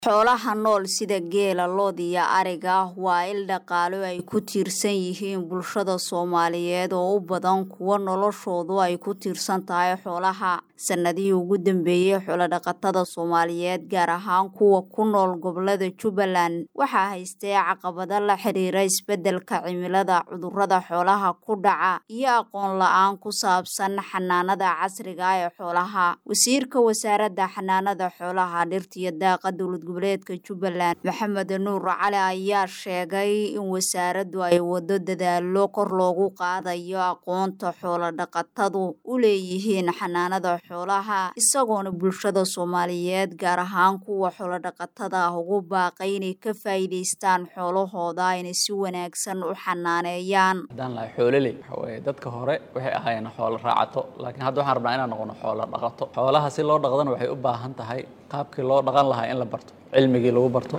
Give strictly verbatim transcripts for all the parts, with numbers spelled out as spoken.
Xoolaha nool sida geela, lo'da iyo ariga waa il dhaqaale ay ku tiirsan yihiin bulshada Soomaaliyeed oo u badan kuwa noloshoodu ay ku tiirsan tahay xoolaha. Sanadihii ugu dambeeyay, xoolo dhaqatada Soomaaliyeed gaar ahaan kuwa ku nool gobollada Jubbaland waxaa haystay caqabado la xiriira isbeddelka cimilada, cudurrada xoolaha ku dhaca iyo aqoon la'aan ku saabsan xanaanada casriga ah ee xoolaha. Wasiirka Wasaaradda Xanaanada Xoolaha, Dhirta iyo Daaqa Dowlad goboleedka Jubbaland Maxamed Nuur Cali ayaa sheegay in wasaaraddu ay wado dadaallo kor loogu qaadayo aqoonta xoolo dhaqatadu u leeyihiin xanaanada xoolaha, isagoona bulshada Soomaaliyeed gaar ahaan kuwa xoolo dhaqatada ah ugu baaqay inay ka faa'iidaystaan xoolahooda inay si wanaagsan u xanaaneeyaan. Hadaan la xoololey way dadka hore waxay ahaayeen xoolo raacato, laakiin hadda waxaan rabnaa inaan noqono xoolo dhaqato. Xoolaha si loo dhaqdana waxay u baahan tahay qaabkii loo dhaqan lahaa in la barto, cilmigii lagu barto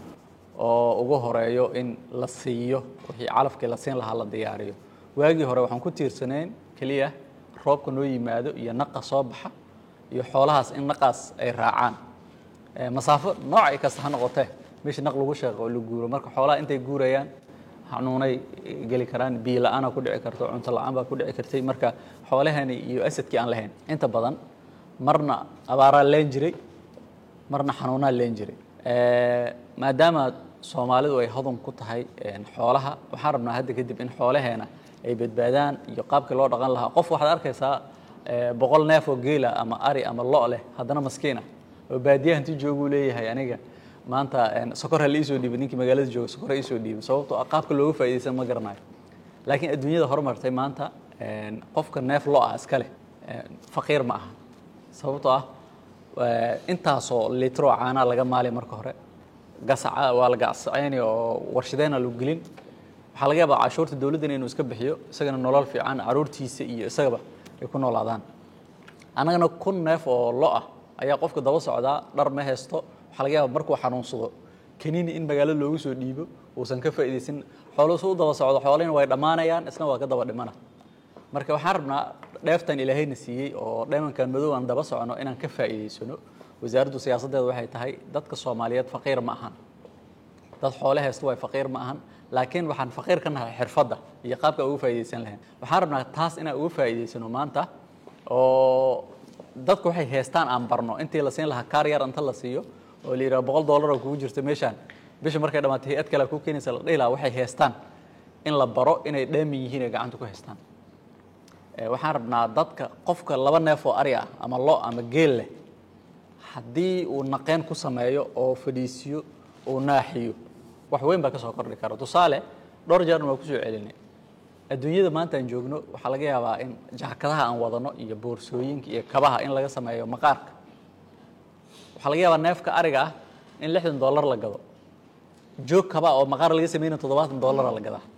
oo ugu horeeyo in la siiyo wixii calafkii la siin lahaa la diyaariyo. Waagii hore waxaan ku tiirsaneen kaliya roobka noo yimaado iyo naqa soo baxa iyo xoolahaas in naqaas ay raacaan masaafo nooc ay kasta ha noqotee meesha naq lagu shaqo oo la guuro. Marka xoolaha intay guurayaan xanuunay geli karaan, biyo la'aan ku dhici karto, cunto la'aan baa ku dhici kartay. Marka xoolahani iyo asadkii aan lahayn inta badan marna abaara leen jiray, marna xanuunaa leen jiray. maadaama Soomaalidu ay hodan ku tahay xoolaha, waxaan rabnaa hadda kadib in xoolaheena ay badbaadaan iyo qaabkii loo dhaqan lahaa. Qof waxaad arkaysaa boqol neef oo geela ama ari ama lo' leh haddana maskiina oo baadiyaha intii joogu leeyahay aniga maanta sokor hal iisoo dhiibay, ninkii magaalada jooga sokor iisoo dhiibay, sababtoo ah qaabka looga faa'iideysan ma garanayo. Laakiin adduunyada horumartay maanta qofka neef lo' ah iska leh faqiir ma aha, sababtoo ah intaasoo litro caana laga maali marka hore gasaca waa la gacsacayni oo warshadeena lagu gelin. Waxaa laga yaabaa cashuurta dawladda inuu iska bixiyo, isagana nolol fiican caruurtiisa iyo isagaba ay ku noolaadaan. Anagana kun neef oo lo' ah ayaa qofka daba socdaa, dhar ma haysto. Waxaa laga yaabaa markuu xanuunsado kaniini in magaalada loogu soo dhiibo uusan ka faa'iideysan, xooluhu soo daba socdo, xoolihina way dhamaanayaan, isna waa ka daba dhimana. Marka waxaan rabnaa dheeftan Ilaahayna siiyey oo dheemankan madow aan daba socono inaan ka faa'iideysano. Wasaaraddu siyaasadeeda waxay tahay dadka Soomaaliyeed faqiir ma ahan, dad xoolo haysta way faqiir ma ahan, laakiin waxaan faqiir ka nahay xirfadda iyo qaabka ugu faa'iideysan lahayn. Waxaan rabnaa taas inaan ugu faa'iideysano maanta oo dadku waxay haystaan aan barno. Intii la siin lahaa kaar yar inta la siiyo oo la yiraahdo boqol dollar oo kugu jirta meeshaan bisha markay dhamaatay hay'ad kale ku keenaysa la dhihi lahaa waxay haystaan in la baro inay dheeman yihiin ay gacanta ku haystaan. waxaan rabnaa dadka qofka laba neef oo ari ah ama lo' ama geel leh haddii uu naqeen ku sameeyo oo fadhiisiyo oo naaxiyo wax weyn baa ka soo kordhi kara. Tusaale dhowr jeer ma ku soo celinay adduunyada maanta aan joogno waxaa laga yaabaa in jaakadaha aan wadano iyo boorsooyinka iyo kabaha in laga sameeyo maqaarka. waxaa laga yaabaa neefka ariga ah in lixdan dollar la gado, joog kaba oo maqaar laga sameeyay toddobaatan dollar la gadaa.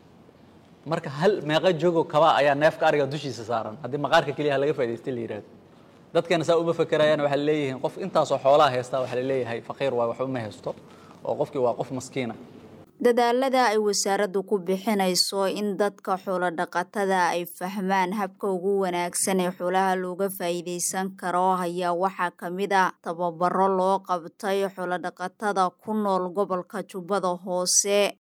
marka hal meeqa joogo kaba ayaa neefka ariga dushiisa saaran haddii maqaarka kaliya laga faa'iideystay la yiraahdo. dadkana saa uma fakarayaan, waxa leeyihiin qof intaas oo xoolaha haysta waxa leeyahay faqiir waa wax uma haysto oo qofkii waa qof maskiina. Dadaalada ay wasaaraddu ku bixinayso in dadka xoolo dhaqatada ay fahmaan habka ugu wanaagsan ee xoolaha looga faa'iideysan karo ayaa waxaa ka mid ah tababaro loo qabtay xoolo dhaqatada ku nool gobolka Jubbada Hoose.